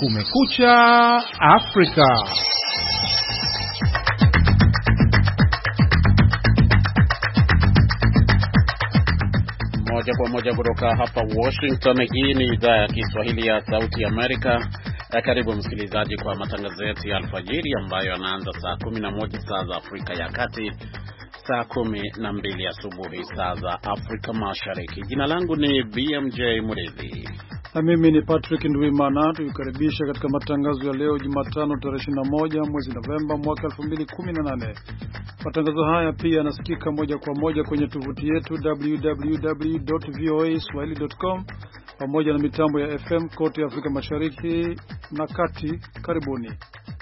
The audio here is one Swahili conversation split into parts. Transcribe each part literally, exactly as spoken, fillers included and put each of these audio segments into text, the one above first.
Kumekucha Afrika. Moja kwa moja kutoka hapa Washington. Hii ni idhaa ya Kiswahili ya Sauti ya Amerika. Karibu msikilizaji kwa matangazo yetu ya alfajiri ambayo yanaanza saa kumi na moja saa za Afrika ya Kati, saa kumi na mbili asubuhi saa za Afrika Mashariki. Jina langu ni B M J Murithi. Na mimi ni Patrick Ndwimana. Tukukaribisha katika matangazo ya leo Jumatano tarehe ishirini na moja mwezi Novemba mwaka elfu mbili kumi na nane. Matangazo haya pia yanasikika moja kwa moja kwenye tovuti yetu w w w dot voa swahili dot com pamoja na mitambo ya F M kote Afrika Mashariki na Kati. Karibuni.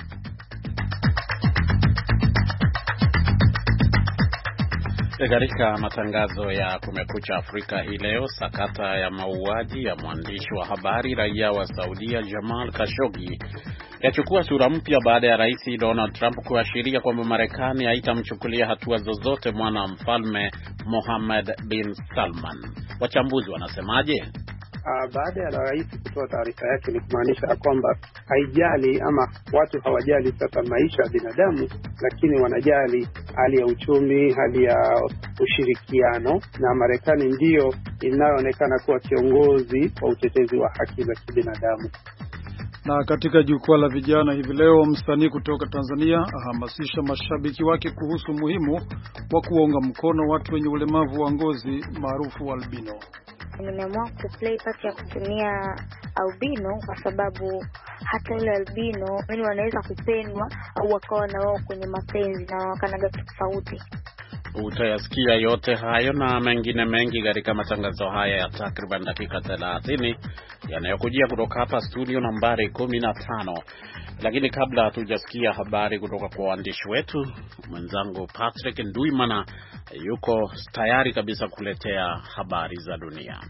Katika matangazo ya Kumekucha Afrika hii leo, sakata ya mauaji ya mwandishi wa habari raia wa Saudia Jamal Khashoggi yachukua sura mpya baada ya Rais Donald Trump kuashiria kwamba Marekani haitamchukulia hatua zozote mwana mfalme Mohammed bin Salman. Wachambuzi wanasemaje? Uh, baada ya rais kutoa taarifa yake ni kumaanisha kwamba haijali ama watu hawajali sasa maisha ya binadamu, lakini wanajali hali ya uchumi, hali ya ushirikiano, na Marekani ndiyo inayoonekana kuwa kiongozi wa utetezi wa haki za kibinadamu. Na katika jukwaa la vijana hivi leo, msanii kutoka Tanzania ahamasisha mashabiki wake kuhusu umuhimu wa kuwaunga mkono watu wenye ulemavu wa ngozi maarufu albino. Nimeamua kuplay part ya kutumia albino kwa sababu hata yule albino wao wanaweza kupendwa au wakawa na wao kwenye mapenzi na wakanaga tofauti. Utayasikia yote hayo na mengine mengi katika matangazo haya ya takriban dakika thelathini yanayokujia kutoka hapa studio nambari kumi na tano. Lakini kabla hatujasikia habari kutoka kwa waandishi wetu, mwenzangu Patrick Ndwimana yuko tayari kabisa kuletea habari za dunia.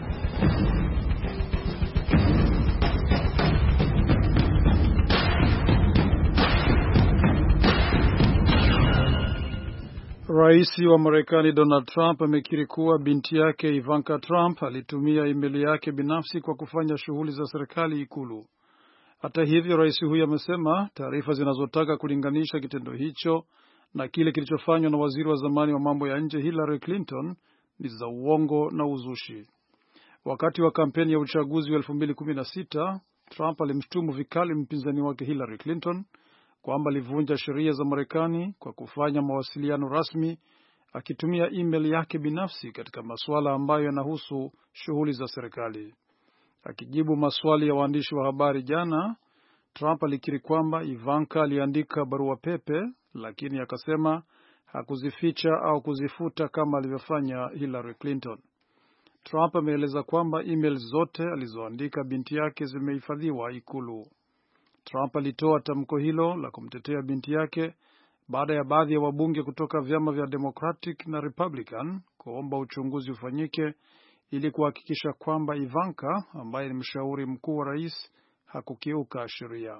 Rais wa Marekani Donald Trump amekiri kuwa binti yake Ivanka Trump alitumia email yake binafsi kwa kufanya shughuli za serikali Ikulu. Hata hivyo, rais huyu amesema taarifa zinazotaka kulinganisha kitendo hicho na kile kilichofanywa na waziri wa zamani wa mambo ya nje Hillary Clinton ni za uongo na uzushi. Wakati wa kampeni ya uchaguzi wa elfu mbili kumi na sita, Trump alimshtumu vikali mpinzani wake Hillary Clinton kwamba alivunja sheria za Marekani kwa kufanya mawasiliano rasmi akitumia email yake binafsi katika masuala ambayo yanahusu shughuli za serikali. Akijibu maswali ya waandishi wa habari jana, Trump alikiri kwamba Ivanka aliandika barua pepe, lakini akasema hakuzificha au kuzifuta kama alivyofanya Hillary Clinton. Trump ameeleza kwamba email zote alizoandika binti yake zimehifadhiwa Ikulu. Trump alitoa tamko hilo la kumtetea binti yake baada ya baadhi ya wabunge kutoka vyama vya Democratic na Republican kuomba uchunguzi ufanyike ili kuhakikisha kwamba Ivanka, ambaye ni mshauri mkuu wa rais, hakukiuka sheria.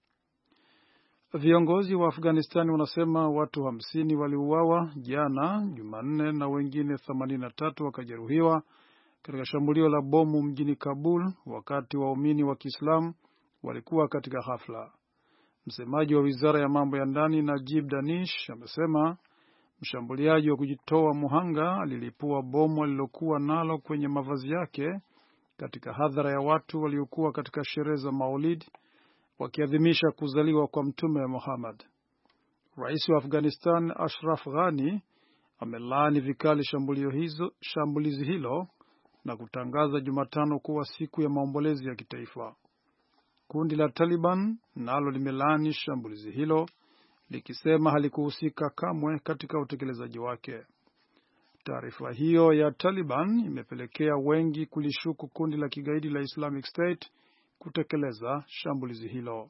Viongozi wa Afghanistan wanasema watu hamsini waliuawa jana Jumanne na wengine themanini na tatu wakajeruhiwa katika shambulio la bomu mjini Kabul wakati waumini wa Kiislamu walikuwa katika hafla. Msemaji wa Wizara ya Mambo ya Ndani Najib Danish amesema mshambuliaji wa kujitoa muhanga alilipua bomu alilokuwa nalo kwenye mavazi yake katika hadhara ya watu waliokuwa katika sherehe za Maulid wakiadhimisha kuzaliwa kwa Mtume Muhammad. Rais wa Afghanistan Ashraf Ghani amelaani vikali shambulio hizo, shambulizi hilo na kutangaza Jumatano kuwa siku ya maombolezi ya kitaifa. Kundi la Taliban nalo limelaani shambulizi hilo likisema halikuhusika kamwe katika utekelezaji wake. Taarifa hiyo ya Taliban imepelekea wengi kulishuku kundi la kigaidi la Islamic State kutekeleza shambulizi hilo.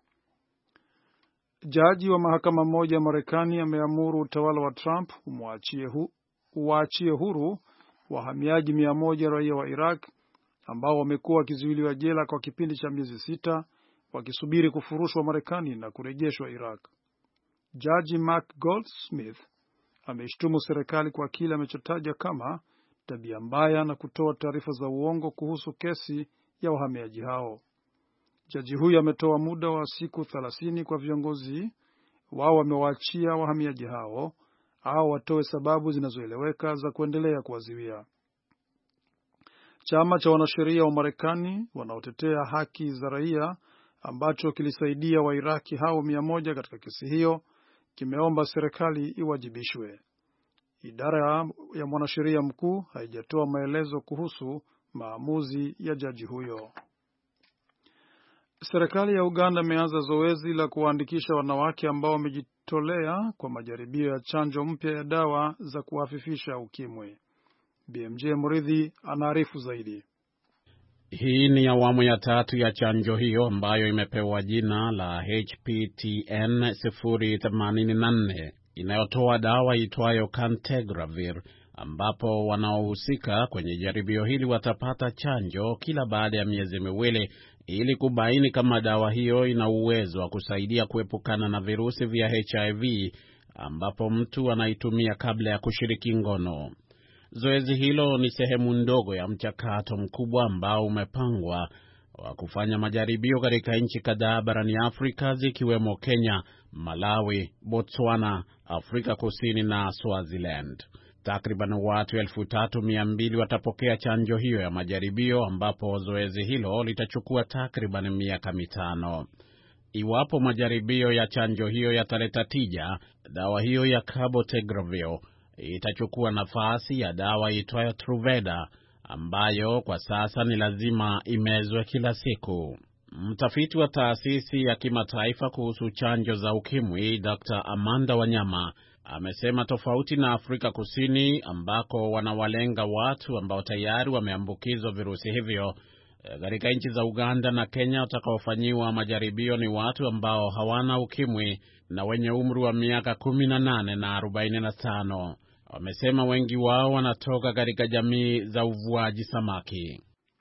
Jaji wa mahakama moja Marekani ameamuru utawala wa Trump umwachie hu, uachie huru wahamiaji mia moja raia wa Iraq ambao wamekuwa wakizuiliwa jela kwa kipindi cha miezi sita wakisubiri kufurushwa Marekani na kurejeshwa Iraq. Jaji Mark Goldsmith ameshtumu serikali kwa kile amechotaja kama tabia mbaya na kutoa taarifa za uongo kuhusu kesi ya wahamiaji hao. Jaji huyo ametoa muda wa siku thelathini kwa viongozi wao wamewaachia wahamiaji hao au watoe sababu zinazoeleweka za kuendelea kuwazuia. Chama cha wanasheria wa Marekani wanaotetea haki za raia ambacho kilisaidia Wairaki hao mia moja katika kesi hiyo kimeomba serikali iwajibishwe. Idara ya mwanasheria mkuu haijatoa maelezo kuhusu maamuzi ya jaji huyo. Serikali ya Uganda imeanza zoezi la kuwaandikisha wanawake ambao wamejitolea kwa majaribio ya chanjo mpya ya dawa za kuhafifisha ukimwi. B M J Muridhi anaarifu zaidi. Hii ni awamu ya tatu ya chanjo hiyo ambayo imepewa jina la H P T N sifuri themanini na nne inayotoa dawa itwayo Cantegravir, ambapo wanaohusika kwenye jaribio hili watapata chanjo kila baada ya miezi miwili ili kubaini kama dawa hiyo ina uwezo wa kusaidia kuepukana na virusi vya H I V ambapo mtu anaitumia kabla ya kushiriki ngono. Zoezi hilo ni sehemu ndogo ya mchakato mkubwa ambao umepangwa wa kufanya majaribio katika nchi kadhaa barani Afrika zikiwemo Kenya, Malawi, Botswana, Afrika Kusini na Swaziland. Takriban watu elfu tatu mia mbili watapokea chanjo hiyo ya majaribio ambapo zoezi hilo litachukua takriban miaka mitano. Iwapo majaribio ya chanjo hiyo yataleta tija, dawa hiyo ya Cabotegravir itachukua nafasi ya dawa itwayo Truvada ambayo kwa sasa ni lazima imezwe kila siku. Mtafiti wa taasisi ya kimataifa kuhusu chanjo za ukimwi Doctor Amanda Wanyama amesema tofauti na Afrika Kusini ambako wanawalenga watu ambao tayari wameambukizwa virusi hivyo, katika nchi za Uganda na Kenya watakaofanyiwa majaribio ni watu ambao hawana ukimwi na wenye umri wa miaka kumi na nane na arobaini na tano. Wamesema wengi wao wanatoka katika jamii za uvuaji samaki.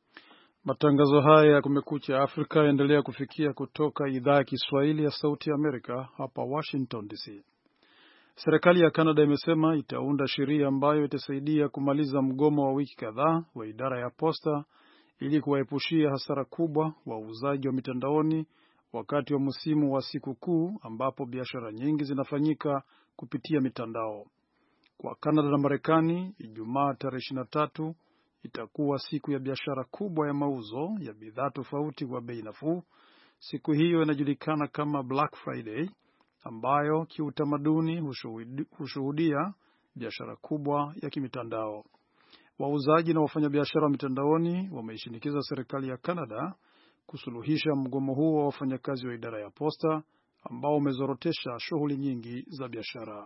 Matangazo haya ya Kumekucha Afrika yaendelea kufikia kutoka idhaa ya Kiswahili ya Sauti ya Amerika hapa Washington D C. Serikali ya Canada imesema itaunda sheria ambayo itasaidia kumaliza mgomo wa wiki kadhaa wa idara ya posta ili kuwaepushia hasara kubwa wauzaji wa mitandaoni wakati wa msimu wa siku kuu ambapo biashara nyingi zinafanyika kupitia mitandao. Kwa Canada na Marekani, Ijumaa tarehe ishirini na tatu itakuwa siku ya biashara kubwa ya mauzo ya bidhaa tofauti kwa bei nafuu. Siku hiyo inajulikana kama Black Friday, ambayo kiutamaduni hushuhudia biashara kubwa ya kimitandao. Wauzaji na wafanyabiashara wa mitandaoni wameishinikiza serikali ya Canada kusuluhisha mgomo huo wa wafanyakazi wa idara ya posta ambao umezorotesha shughuli nyingi za biashara.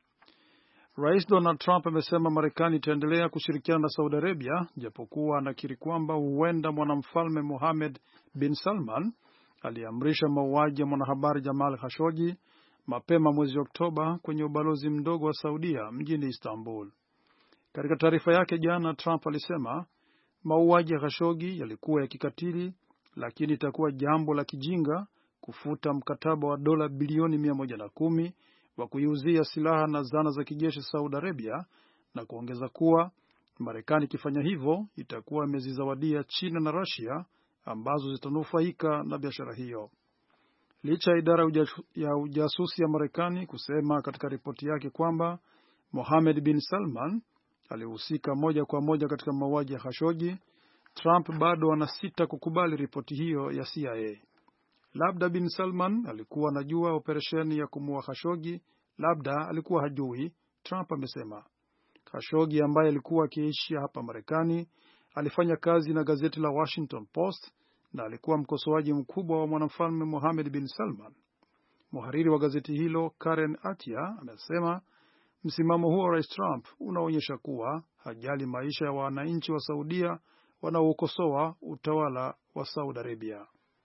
Rais Donald Trump amesema Marekani itaendelea kushirikiana na Saudi Arabia, japokuwa anakiri kwamba huenda mwanamfalme Mohammed bin Salman aliamrisha mauaji ya mwanahabari Jamal Khashoggi mapema mwezi Oktoba kwenye ubalozi mdogo wa Saudia mjini Istanbul. Katika taarifa yake jana, Trump alisema mauaji ya Khashoggi yalikuwa ya kikatili, lakini itakuwa jambo la kijinga kufuta mkataba wa dola bilioni mia moja na kumi wa kuiuzia silaha na zana za kijeshi Saudi Arabia, na kuongeza kuwa Marekani ikifanya hivyo itakuwa imezizawadia China na Russia ambazo zitanufaika na biashara hiyo. Licha ya idara ya ujasusi ya Marekani kusema katika ripoti yake kwamba Mohammed bin Salman alihusika moja kwa moja katika mauaji ya Khashoggi, Trump bado anasita kukubali ripoti hiyo ya C I A. Labda bin Salman alikuwa anajua operesheni ya kumuua Khashoggi, labda alikuwa hajui, Trump amesema. Khashoggi ambaye alikuwa akiishi hapa Marekani alifanya kazi na gazeti la Washington Post na alikuwa mkosoaji mkubwa wa mwanamfalme Mohammed bin Salman. Mhariri wa gazeti hilo Karen Atia amesema msimamo huo wa Rais Trump unaonyesha kuwa hajali maisha ya wananchi wa Saudia wanaokosoa utawala wa Saudi Arabia.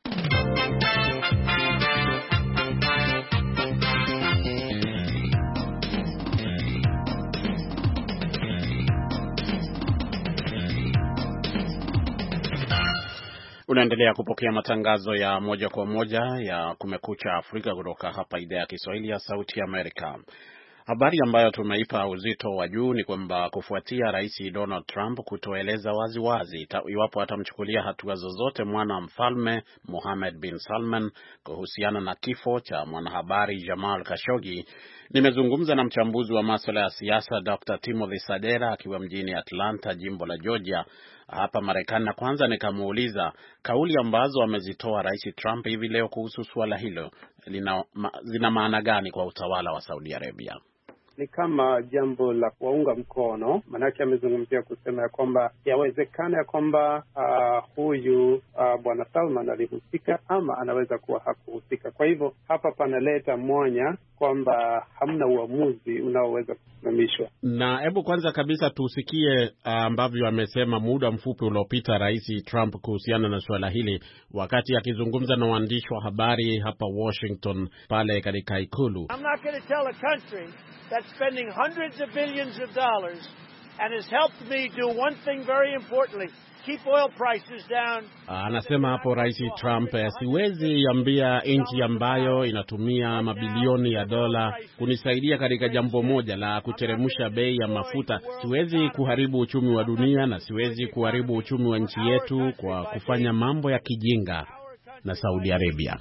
Unaendelea kupokea matangazo ya moja kwa moja ya Kumekucha Afrika kutoka hapa idhaa ya Kiswahili ya Sauti ya Amerika. Habari ambayo tumeipa uzito wa juu ni kwamba kufuatia Rais Donald Trump kutoeleza waziwazi iwapo atamchukulia hatua zozote mwana mfalme Mohammed bin Salman kuhusiana na kifo cha mwanahabari Jamal Khashoggi, nimezungumza na mchambuzi wa masuala ya siasa Doctor Timothy Sadera akiwa mjini Atlanta, jimbo la Georgia hapa Marekani, na kwanza nikamuuliza kauli ambazo amezitoa Rais Trump hivi leo kuhusu suala hilo lina, ma, zina maana gani kwa utawala wa Saudi Arabia. Ni kama jambo la kuwaunga mkono, manake amezungumzia kusema ya kwamba yawezekana ya kwamba uh, huyu uh, bwana Salman alihusika ama anaweza kuwa hakuhusika. Kwa hivyo hapa panaleta mwanya kwamba hamna uamuzi unaoweza kusimamishwa. Na hebu kwanza kabisa tusikie ambavyo amesema muda mfupi uliopita Rais Trump kuhusiana na suala hili wakati akizungumza na waandishi wa habari hapa Washington pale katika ikulu. I'm not going to tell a country that's spending hundreds of billions of dollars and has helped me do one thing very importantly, keep oil prices down. Anasema hapo Rais Trump, siwezi ambia nchi ambayo inatumia mabilioni ya dola kunisaidia katika jambo moja la kuteremsha bei ya mafuta. Siwezi kuharibu uchumi wa dunia na siwezi kuharibu uchumi wa nchi yetu kwa kufanya mambo ya kijinga na Saudi Arabia.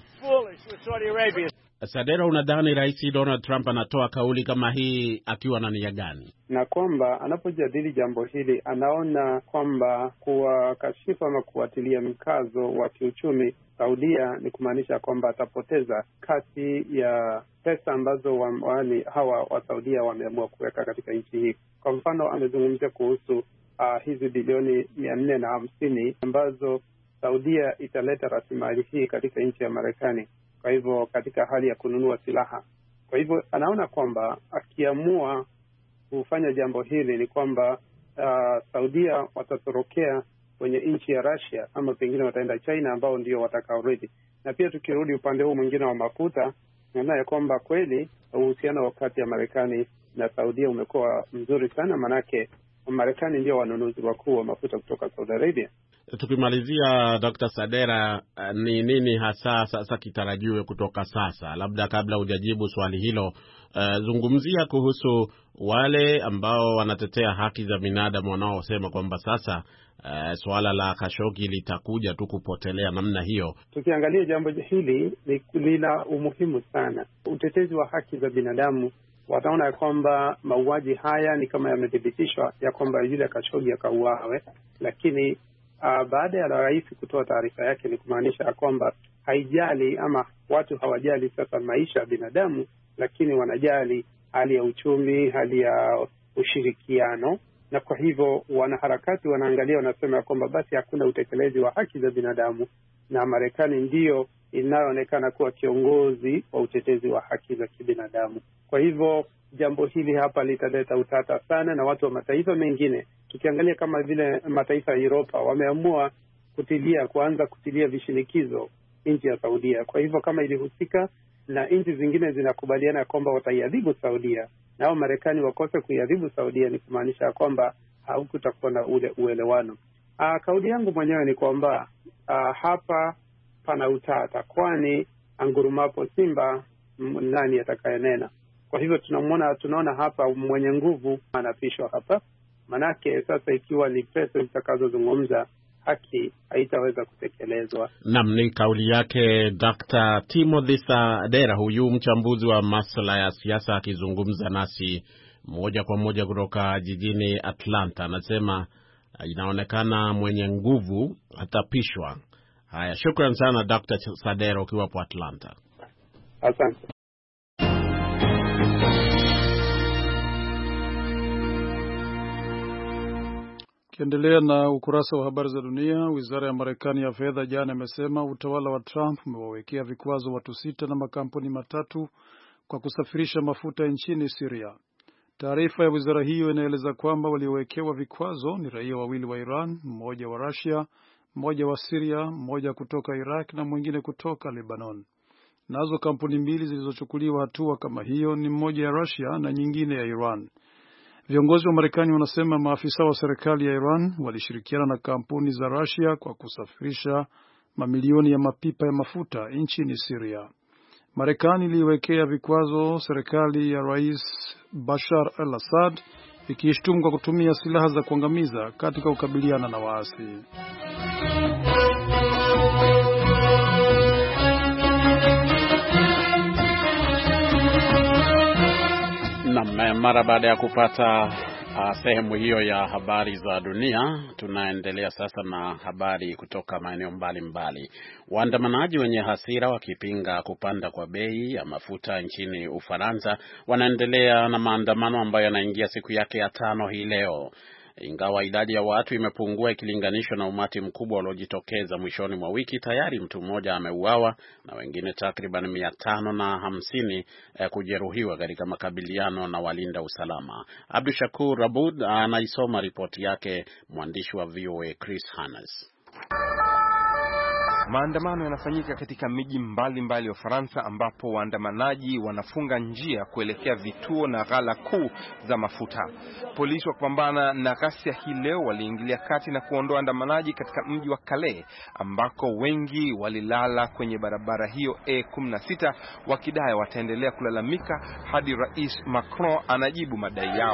Sadera, unadhani Rais Donald Trump anatoa kauli kama hii akiwa na nia gani? Na kwamba anapojadili jambo hili anaona kwamba kuwakashifu ama kuwatilia mkazo wa kiuchumi Saudia ni kumaanisha kwamba atapoteza kati ya pesa ambazo wa, wali, hawa wa Saudia wameamua kuweka katika nchi hii. Kwa mfano amezungumzia kuhusu uh, hizi bilioni mia nne na hamsini ambazo Saudia italeta rasilimali hii katika nchi ya Marekani. Kwa hivyo katika hali ya kununua silaha. Kwa hivyo anaona kwamba akiamua kufanya jambo hili ni kwamba uh, Saudia watatorokea kwenye nchi ya Russia ama pengine wataenda China ambao ndio watakaorudi. Na pia tukirudi upande huu mwingine wa mafuta, naona ya kwamba kweli uhusiano wakati ya Marekani na Saudia umekuwa mzuri sana, manake Marekani ndio wanunuzi wakuu wa mafuta kutoka Saudi Arabia. Tukimalizia Doctor Sadera, ni nini hasa sasa kitarajiwe kutoka sasa? Labda kabla hujajibu swali hilo, uh, zungumzia kuhusu wale ambao wanatetea haki za binadamu wanaosema kwamba sasa uh, swala la Khashoggi litakuja tu kupotelea namna hiyo. Tukiangalia jambo hili lina umuhimu sana. Utetezi wa haki za binadamu wataona ya kwamba mauaji haya ni kama yamethibitishwa ya kwamba yule Khashoggi akauawe, lakini Uh, baada ya rais kutoa taarifa yake ni kumaanisha ya kwamba haijali ama watu hawajali sasa maisha ya binadamu, lakini wanajali hali ya uchumi, hali ya ushirikiano. Na kwa hivyo wanaharakati wanaangalia, wanasema ya kwamba basi hakuna utekelezi wa haki za binadamu, na Marekani ndiyo inayoonekana kuwa kiongozi wa utetezi wa haki za kibinadamu. Kwa hivyo jambo hili hapa litaleta utata sana, na watu wa mataifa mengine, tukiangalia kama vile mataifa ya Europa wameamua kutilia kuanza kutilia vishinikizo nchi ya Saudia. Kwa hivyo kama ilihusika na nchi zingine zinakubaliana kwamba wataiadhibu Saudia, nao Marekani wakose kuiadhibu Saudia, ni kumaanisha kwamba haukutakuwa na ule uelewano. Ah, kauli yangu mwenyewe ni kwamba ah, hapa pana utata, kwani angurumapo simba nani atakayenena? Kwa hivyo tunamwona tunaona hapa mwenye nguvu anapishwa hapa. Manake sasa ikiwa ni pesa zitakazozungumza, haki haitaweza kutekelezwa. Naam, ni kauli yake Doctor Timothy Sadera, huyu mchambuzi wa masuala ya siasa akizungumza nasi moja kwa moja kutoka jijini Atlanta. Anasema inaonekana mwenye nguvu atapishwa. Haya, shukrani sana Doctor Sadera ukiwa hapo Atlanta. Asante. Kiendelea na ukurasa wa habari za dunia, Wizara ya Marekani ya fedha jana imesema utawala wa Trump umewawekea vikwazo watu sita na makampuni matatu kwa kusafirisha mafuta nchini Syria. Taarifa ya wizara hiyo inaeleza kwamba waliowekewa vikwazo ni raia wawili wa Iran, mmoja wa Russia, mmoja wa Syria, mmoja kutoka Iraq na mwingine kutoka Lebanon. Nazo kampuni mbili zilizochukuliwa hatua kama hiyo ni mmoja ya Russia na nyingine ya Iran. Viongozi wa Marekani wanasema maafisa wa serikali ya Iran walishirikiana na kampuni za Russia kwa kusafirisha mamilioni ya mapipa ya mafuta nchini Syria. Marekani iliwekea vikwazo serikali ya Rais Bashar al-Assad ikishtumu kwa kutumia silaha za kuangamiza katika kukabiliana na waasi. Na mara baada ya kupata uh, sehemu hiyo ya habari za dunia, tunaendelea sasa na habari kutoka maeneo mbalimbali. Waandamanaji wenye hasira wakipinga kupanda kwa bei ya mafuta nchini Ufaransa wanaendelea na maandamano ambayo yanaingia siku yake ya tano hii leo. Ingawa idadi ya watu imepungua ikilinganishwa na umati mkubwa uliojitokeza mwishoni mwa wiki, tayari mtu mmoja ameuawa na wengine takriban mia tano na hamsini eh, kujeruhiwa katika makabiliano na walinda usalama. Abdu Shakur Abud anaisoma ripoti yake mwandishi wa V O A Chris Hannes. Maandamano yanafanyika katika miji mbalimbali ya Ufaransa ambapo waandamanaji wanafunga njia kuelekea vituo na ghala kuu za mafuta. Polisi wa kupambana na ghasia hii leo waliingilia kati na kuondoa waandamanaji katika mji wa Calais ambako wengi walilala kwenye barabara hiyo A kumi na sita wakidai wataendelea kulalamika hadi Rais Macron anajibu madai yao.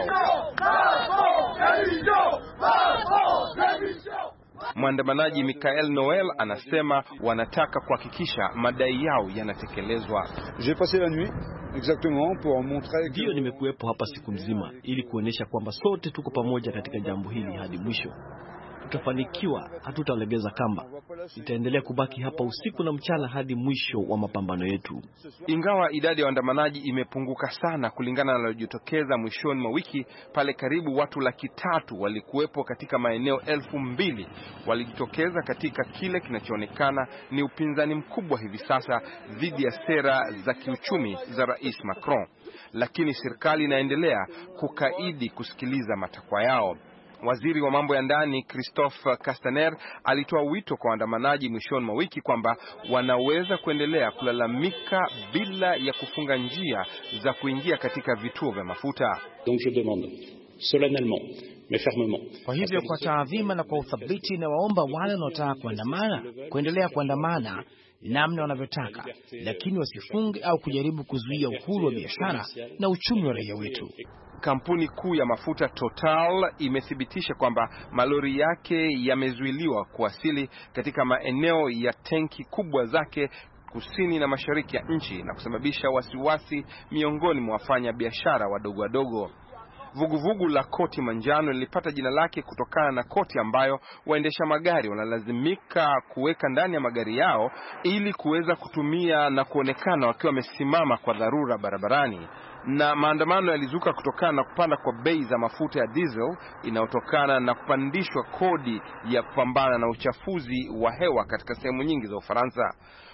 Mwandamanaji Michael Noel anasema wanataka kuhakikisha madai yao yanatekelezwa. J'ai passé la nuit exactement pour montrer que nimekuwepo hapa siku mzima ili kuonesha kwamba sote tuko pamoja katika jambo hili hadi mwisho. Tutafanikiwa, hatutalegeza kamba. Itaendelea kubaki hapa usiku na mchana hadi mwisho wa mapambano yetu. Ingawa idadi ya waandamanaji imepunguka sana kulingana na yaliyotokeza mwishoni mwa wiki, pale karibu watu laki tatu walikuwepo katika maeneo elfu mbili walijitokeza katika kile kinachoonekana ni upinzani mkubwa hivi sasa dhidi ya sera za kiuchumi za Rais Macron. Lakini serikali inaendelea kukaidi kusikiliza matakwa yao. Waziri wa mambo ya ndani Christophe Castaner alitoa wito kwa waandamanaji mwishoni mwa wiki kwamba wanaweza kuendelea kulalamika bila ya kufunga njia za kuingia katika vituo vya mafuta. Donc je demande solennellement mais fermement. Kwa hivyo kwa taadhima na kwa uthabiti na waomba wale wanaotaka kuandamana kuendelea kuandamana namna wanavyotaka, lakini wasifunge au kujaribu kuzuia uhuru wa biashara na uchumi wa raia wetu. Kampuni kuu ya mafuta Total imethibitisha kwamba malori yake yamezuiliwa kuwasili katika maeneo ya tenki kubwa zake kusini na mashariki ya nchi na kusababisha wasiwasi miongoni mwa wafanya biashara wadogo wadogo. Vuguvugu la koti manjano lilipata jina lake kutokana na koti ambayo waendesha magari wanalazimika kuweka ndani ya magari yao ili kuweza kutumia na kuonekana wakiwa wamesimama kwa dharura barabarani. Na maandamano yalizuka kutokana na kupanda kwa bei za mafuta ya diesel inayotokana na kupandishwa kodi ya kupambana na uchafuzi wa hewa katika sehemu nyingi za Ufaransa.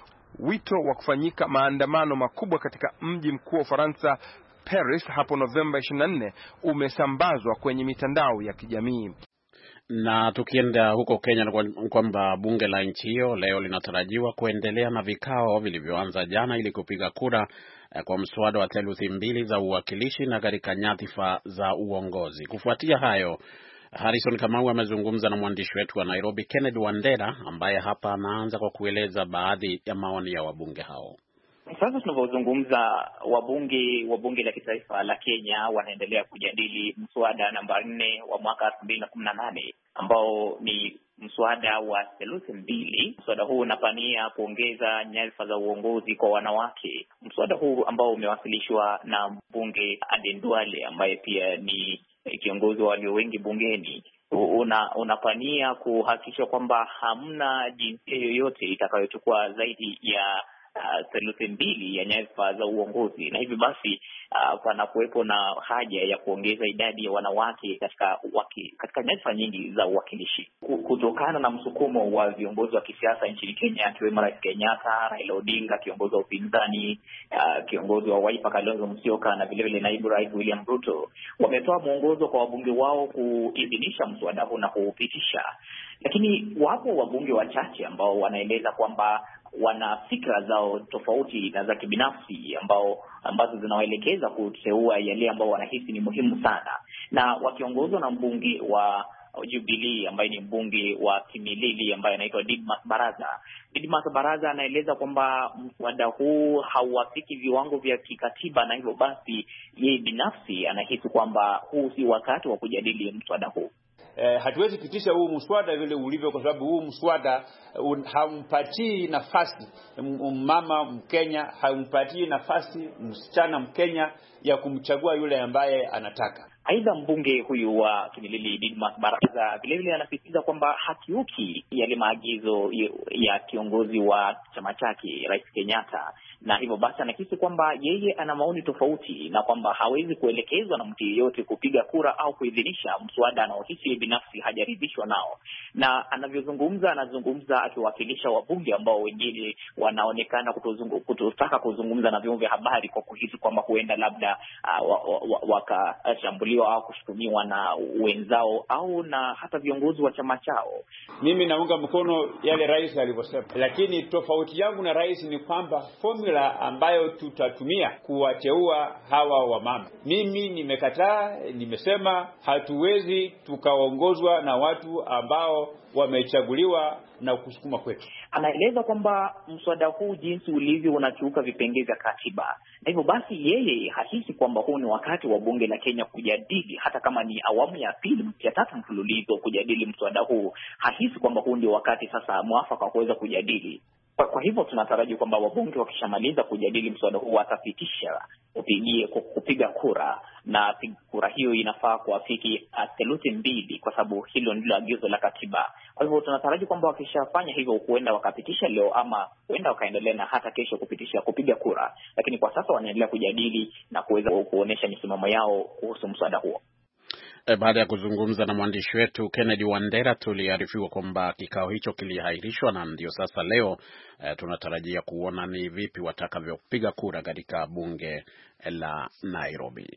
Wito wa kufanyika maandamano makubwa katika mji mkuu wa Ufaransa Paris hapo Novemba ishirini na nne umesambazwa kwenye mitandao ya kijamii. Na tukienda huko Kenya kwamba bunge la nchi hiyo leo linatarajiwa kuendelea na vikao vilivyoanza jana ili kupiga kura kwa mswada wa theluthi mbili za uwakilishi na katika nyadhifa za uongozi. Kufuatia hayo, Harrison Kamau amezungumza na mwandishi wetu wa Nairobi Kennedy Wandera ambaye hapa anaanza kwa kueleza baadhi ya maoni ya wabunge hao. Sasa tunavyozungumza, wabunge wa bunge la kitaifa la Kenya wanaendelea kujadili mswada namba nne wa mwaka elfu mbili na kumi na nane ambao ni mswada wa theluthi mbili. Mswada huu unapania kuongeza nyadhifa za uongozi kwa wanawake. Mswada huu ambao umewasilishwa na mbunge Aden Duale ambaye pia ni kiongozi wa walio wengi bungeni, una unapania kuhakikisha kwamba hamna jinsia yoyote itakayochukua zaidi ya Uh, theluthi mbili ya nyadhifa za uongozi, na hivi basi uh, panakuwepo na haja ya kuongeza idadi ya wanawake katika waki, katika nyadhifa nyingi za uwakilishi kutokana na msukumo wa viongozi wa kisiasa nchini Kenya akiwemo Rais Kenyatta, Raila Odinga kiongozi wa upinzani, uh, kiongozi wa Wiper Kalonzo Musyoka na vile vile naibu rais William Ruto. Wametoa mwongozo kwa wabunge wao kuidhinisha mswada huu na kuupitisha, lakini wapo wabunge wachache ambao wanaeleza kwamba wana fikra zao tofauti na za kibinafsi ambao ambazo zinawaelekeza kuteua yale ambao wanahisi ni muhimu sana, na wakiongozwa na mbunge wa Jubilee ambaye ni mbunge wa Kimilili ambaye anaitwa Didmas Baraza. Didmas Baraza anaeleza kwamba mswada huu hauafiki viwango vya kikatiba, na hivyo basi yeye binafsi anahisi kwamba huu si wakati wa kujadili mswada huu. Eh, hatuwezi pitisha huu mswada vile ulivyo, kwa sababu huu mswada uh, haumpatii nafasi mama Mkenya, haumpatii nafasi msichana Mkenya ya kumchagua yule ambaye anataka. Aidha, mbunge huyu wa Kimilili Didmas Baraza vile vile anasisitiza kwamba hakiuki yale maagizo ya kiongozi wa chama chake Rais Kenyatta, na hivyo basi anahisi kwamba yeye ana maoni tofauti na kwamba hawezi kuelekezwa na mtu yeyote kupiga kura au kuidhinisha mswada anaohisi binafsi hajaridhishwa nao. Na anavyozungumza, anazungumza akiwakilisha wabunge ambao wengine wanaonekana kutotaka kuzungumza na vyombo vya habari kwa kuhisi kwamba huenda labda uh, wakashambulia au kushutumiwa na wenzao au na hata viongozi wa chama chao. Mimi naunga mkono yale rais alivyosema, lakini tofauti yangu na rais ni kwamba formula ambayo tutatumia kuwateua hawa wamama, mimi nimekataa, nimesema hatuwezi tukaongozwa na watu ambao wamechaguliwa na kusukuma kwetu. Anaeleza kwamba mswada huu jinsi ulivyo unakiuka vipengele vya katiba, na hivyo basi yeye hahisi kwamba huu ni wakati wa bunge la Kenya kujadili, hata kama ni awamu ya pili ya tatu mfululizo kujadili mswada huu. Hahisi kwamba huu ndio wakati sasa mwafaka wa kuweza kujadili. Kwa, kwa hivyo tunataraji kwamba wabunge wakishamaliza kujadili mswada huu watapitisha upigie kupiga kura, na kura hiyo inafaa kuafiki theluthi mbili, kwa sababu hilo ndilo agizo la katiba. Kwa hivyo tunataraji kwamba wakishafanya hivyo huenda wakapitisha leo, ama huenda wakaendelea na hata kesho kupitisha kupiga kura, lakini kwa sasa wanaendelea kujadili na kuweza kuonesha misimamo yao kuhusu mswada huo. E, baada ya kuzungumza na mwandishi wetu Kennedy Wandera, tuliarifiwa kwamba kikao hicho kiliahirishwa na ndio sasa leo e, tunatarajia kuona ni vipi watakavyopiga kura katika bunge la Nairobi.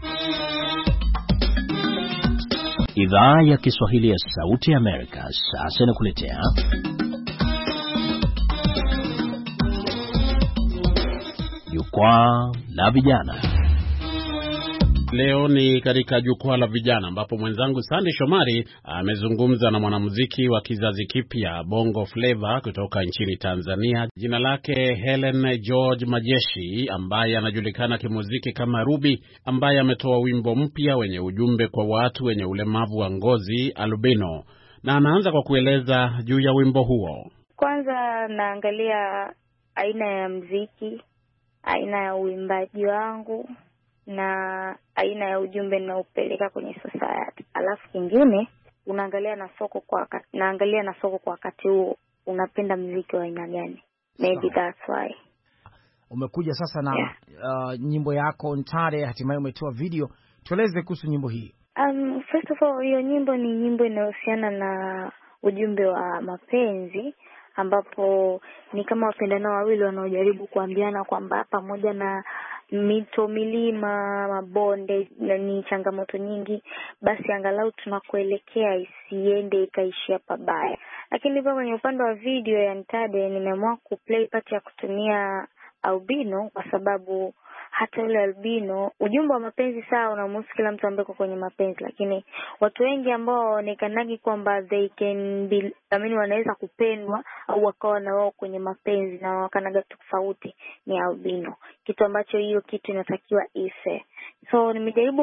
Idhaa ya Kiswahili ya Sauti ya Amerika sasa inakuletea Jukwaa la Vijana. Leo ni katika Jukwaa la Vijana ambapo mwenzangu Sandy Shomari amezungumza na mwanamuziki wa kizazi kipya Bongo Flava kutoka nchini Tanzania. Jina lake Helen George Majeshi, ambaye anajulikana kimuziki kama Ruby, ambaye ametoa wimbo mpya wenye ujumbe kwa watu wenye ulemavu wa ngozi albino, na anaanza kwa kueleza juu ya wimbo huo. Kwanza naangalia aina ya muziki, aina ya uimbaji wangu na aina ya ujumbe ninaopeleka kwenye society. Alafu kingine unaangalia na soko kwa wakati, naangalia na soko kwa wakati huo unapenda muziki wa aina gani. Maybe so, that's why. Umekuja sasa na yeah. uh, nyimbo yako Ntare, hatimaye umetoa video. Tueleze kuhusu nyimbo hii. Um first of all, hiyo nyimbo ni nyimbo inayohusiana na ujumbe wa mapenzi, ambapo ni kama wapendanao wawili wanaojaribu kuambiana kwamba pamoja na mito, milima, mabonde na ni changamoto nyingi, basi angalau tunakoelekea isiende ikaishia pabaya. Lakini hivyo kwenye upande wa video ya Ntade nimeamua kuplay part ya kutumia albino, kwa sababu hata yule albino ujumbe wa mapenzi sawa unamhusu kila mtu ambaye kwenye mapenzi, lakini watu wengi ambao waonekanagi kwamba they can be, I mean, wanaweza kupendwa au wakawa na wao kwenye mapenzi na wakanaga tofauti ni albino, kitu ambacho hiyo kitu inatakiwa ife. So nimejaribu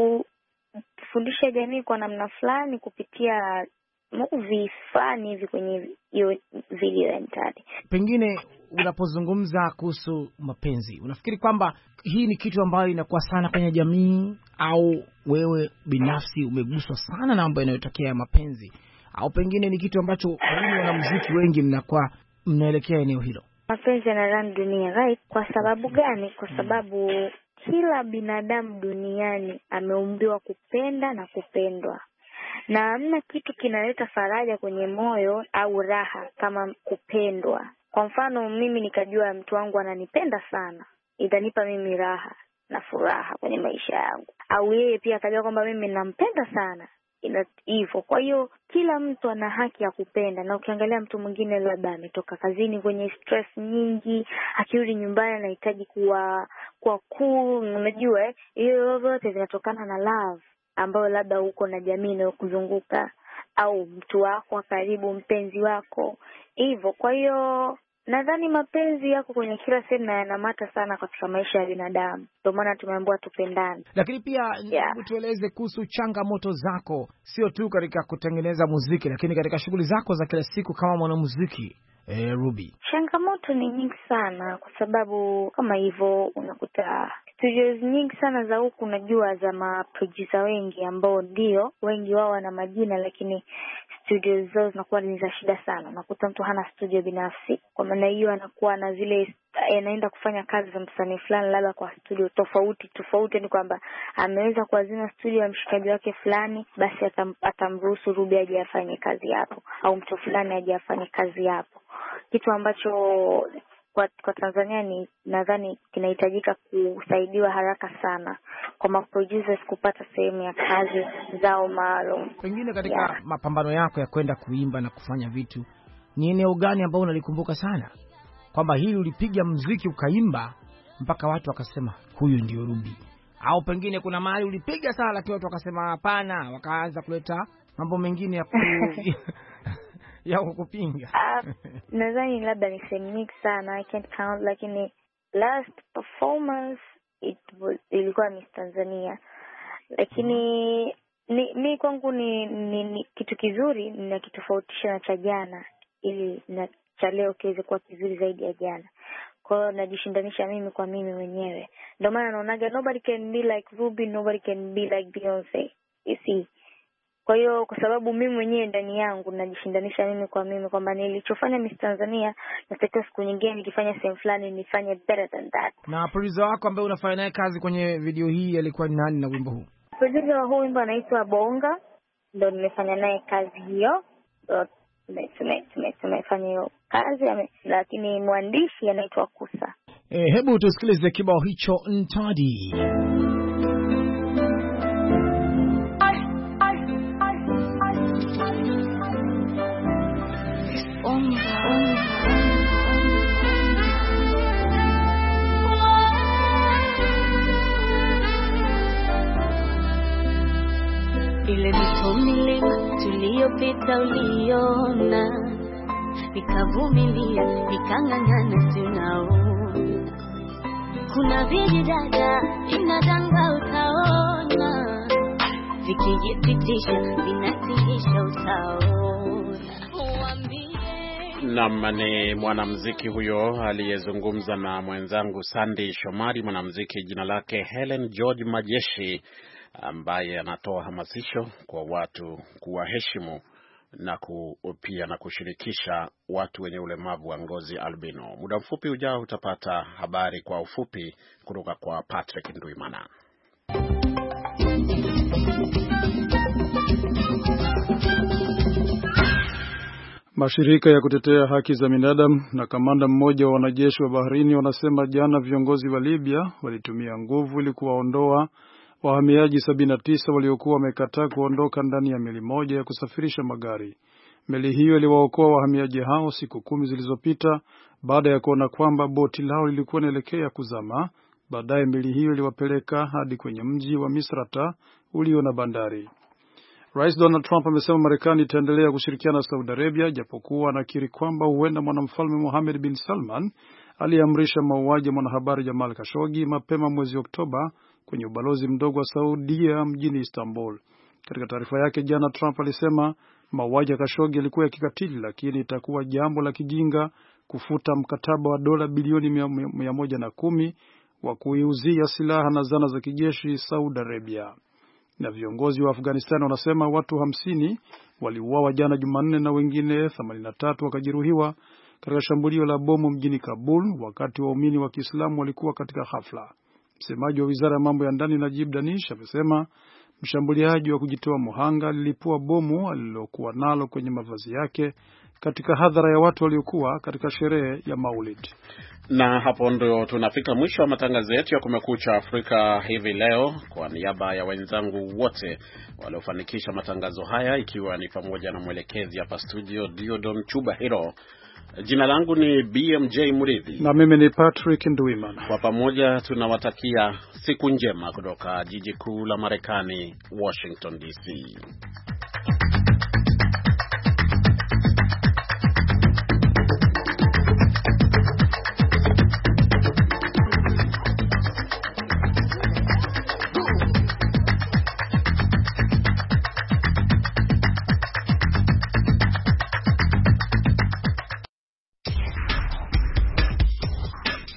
kufundisha jamii kwa namna fulani kupitia movie fulani hivi kwenye hiyo video ya Ntade. Pengine unapozungumza kuhusu mapenzi, unafikiri kwamba hii ni kitu ambayo inakuwa sana kwenye jamii, au wewe binafsi umeguswa sana na mambo yanayotokea mapenzi, au pengine ni kitu ambacho wengine wanamuziki wengi mnakuwa mnaelekea eneo hilo? Mapenzi yanarun dunia, right? Kwa sababu gani? Kwa sababu kila binadamu duniani ameumbiwa kupenda na kupendwa, na hamna kitu kinaleta faraja kwenye moyo au raha kama kupendwa. Kwa mfano mimi nikajua mtu wangu ananipenda sana, itanipa mimi raha na furaha kwenye maisha yangu, au yeye pia akajua kwamba mimi nampenda sana, ina hivyo. Kwa hiyo kila mtu ana haki ya kupenda, na ukiangalia mtu mwingine labda ametoka kazini kwenye stress nyingi, akirudi nyumbani anahitaji kuwa kwa cool, unajua eh hiyo yote vinatokana na love ambayo labda uko na jamii inayokuzunguka au mtu wako wa karibu, mpenzi wako hivyo. Kwa hiyo nadhani mapenzi yako kwenye kila sehemu na yanamata sana katika maisha ya binadamu. Ndio maana tumeambiwa tupendane. Lakini pia yeah, tueleze kuhusu changamoto zako, sio tu katika kutengeneza muziki, lakini katika shughuli zako za kila siku kama mwanamuziki. Eh, Ruby. Changamoto ni nyingi sana kwa sababu kama hivyo unakuta studios nyingi sana za huku, unajua za maproducer wengi ambao ndio wengi wao wana majina, lakini studios zao zinakuwa ni za shida sana. Unakuta mtu hana studio binafsi, kwa maana hiyo anakuwa na zile anaenda kufanya kazi za msanii fulani labda kwa studio tofauti tofauti, ni kwamba ameweza kuazima studio ya mshikaji wake fulani, basi atam, atamruhusu Ruby aje afanye kazi hapo au mtu fulani aje afanye kazi hapo, kitu ambacho kwa, kwa Tanzania ni nadhani kinahitajika kusaidiwa haraka sana kwa maproducers kupata sehemu ya kazi zao maalum. Pengine katika yeah, mapambano yako ya kwenda kuimba na kufanya vitu, ni eneo gani ambao unalikumbuka sana kwamba hili ulipiga muziki ukaimba mpaka watu wakasema huyu ndio Ruby? Au pengine kuna mahali ulipiga sana lakini watu wakasema hapana, wakaanza kuleta mambo mengine ya ku ya kukupinga? uh, nadhani labda ni sehemu sana, I can't count, lakini last performance it was, ilikuwa Miss Tanzania. Lakini ni, ni kwangu ni, ni, ni kitu kizuri na kitofautisha na cha jana, ili na cha leo kiweze kuwa kizuri zaidi ya jana. Kwa hiyo najishindanisha mimi kwa mimi mwenyewe. Ndio maana naonaga nobody can be like Ruby, nobody can be like Beyonce. You see? Kwa hiyo kwa sababu mimi mwenyewe ndani yangu najishindanisha mimi kwa mimi kwamba nilichofanya Miss Tanzania natakiwa siku nyingine nikifanya sehemu fulani nifanye better than that. Na producer wako ambaye unafanya naye kazi kwenye video hii alikuwa ni nani na wimbo huu? Producer wa huu wimbo anaitwa Bonga, ndio nimefanya naye kazi hiyo. Tumefanya hiyo kazi, lakini mwandishi anaitwa Kusa. Eh, hebu tusikilize kibao hicho Ntadi. Ile mito milima tuliyopita uliona, nikavumilia nikang'ang'ana, tunao kuna vijidada vinadanga utaona, vikijipitisha vinatihisha utaona. Naam, ni mwanamuziki huyo aliyezungumza na mwenzangu Sandy Shomari, mwanamuziki jina lake Helen George Majeshi, ambaye anatoa hamasisho kwa watu kuwaheshimu na pia na kushirikisha watu wenye ulemavu wa ngozi albino. Muda mfupi ujao utapata habari kwa ufupi kutoka kwa Patrick Ndwimana. Mashirika ya kutetea haki za binadamu na kamanda mmoja wa wanajeshi wa baharini wanasema jana viongozi wa Libya walitumia nguvu ili kuwaondoa wahamiaji sabini na tisa waliokuwa wamekataa kuondoka ndani ya meli moja ya kusafirisha magari. Meli hiyo iliwaokoa wahamiaji hao siku kumi zilizopita baada ya kuona kwamba boti lao lilikuwa linaelekea kuzama. Baadaye meli hiyo iliwapeleka hadi kwenye mji wa Misrata ulio na bandari. Rais Donald Trump amesema Marekani itaendelea kushirikiana na Saudi Arabia, japokuwa anakiri kwamba huenda mwanamfalme Mohammed bin Salman aliamrisha mauaji ya mwanahabari Jamal Khashoggi mapema mwezi Oktoba kwenye ubalozi mdogo wa Saudia mjini Istanbul. Katika taarifa yake jana, Trump alisema mauaji ya Khashoggi yalikuwa ya kikatili, lakini itakuwa jambo la kijinga kufuta mkataba wa dola bilioni mia moja na kumi wa kuiuzia silaha na zana za kijeshi Saudi Arabia. Na viongozi wa Afghanistan wanasema watu hamsini waliuawa jana Jumanne na wengine themanini na tatu wakajeruhiwa katika shambulio la bomu mjini Kabul wakati waumini wa Kiislamu walikuwa katika hafla. Msemaji wa Wizara ya Mambo ya Ndani Najib Danish amesema mshambuliaji wa kujitoa muhanga alilipua bomu alilokuwa nalo kwenye mavazi yake katika hadhara ya watu waliokuwa katika sherehe ya Maulid. Na hapo ndo tunafika mwisho wa matangazo yetu ya Kumekucha Afrika hivi leo. Kwa niaba ya wenzangu wote waliofanikisha matangazo haya, ikiwa ni pamoja na mwelekezi hapa studio Diodon Chubahiro, Jina langu ni B M J Muridhi. Na mimi ni Patrick Ndwimana. Kwa pamoja tunawatakia siku njema kutoka jiji kuu la Marekani, Washington D C.